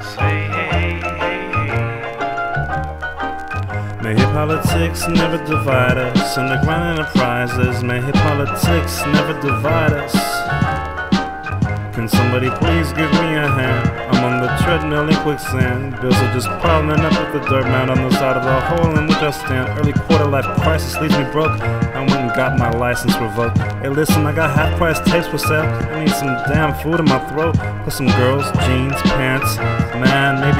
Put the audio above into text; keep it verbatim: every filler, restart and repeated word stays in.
Say hey, hey, hey. May hate politics never divide us, and the grind enterprises. May hate politics never divide us. Can somebody please give me a hand? I'm on the treadmill in quicksand. Bills are just piling up with the dirt mound on the side of the hole in which I stand. Early quarter life crisis leaves me broke. I went and got my license revoked. Hey listen, I got half price tapes for sale. I need some damn food in my throat. Put some girls, jeans, pants. Man, maybe